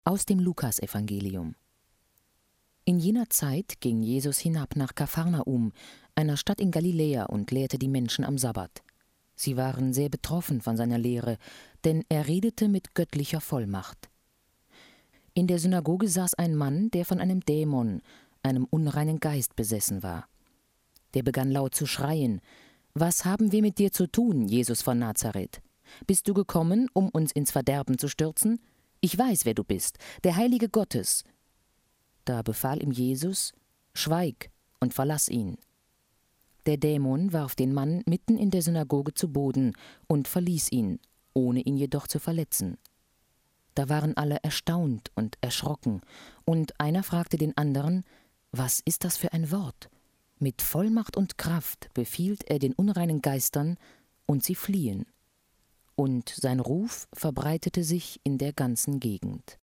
Aus dem Lukasevangelium. In jener Zeit ging Jesus hinab nach Kapharnaum, einer Stadt in Galiläa, und lehrte die Menschen am Sabbat. Sie waren sehr betroffen von seiner Lehre, denn er redete mit göttlicher Vollmacht. In der Synagoge saß ein Mann, der von einem Dämon, einem unreinen Geist, besessen war. Der begann laut zu schreien: »Was haben wir mit dir zu tun, Jesus von Nazareth? Bist du gekommen, um uns ins Verderben zu stürzen? Ich weiß, wer du bist, der Heilige Gottes.« Da befahl ihm Jesus: »Schweig und verlass ihn.« Der Dämon warf den Mann mitten in der Synagoge zu Boden und verließ ihn, ohne ihn jedoch zu verletzen. Da waren alle erstaunt und erschrocken, und einer fragte den anderen: »Was ist das für ein Wort? Mit Vollmacht und Kraft befiehlt er den unreinen Geistern, und sie fliehen.« Und sein Ruf verbreitete sich in der ganzen Gegend.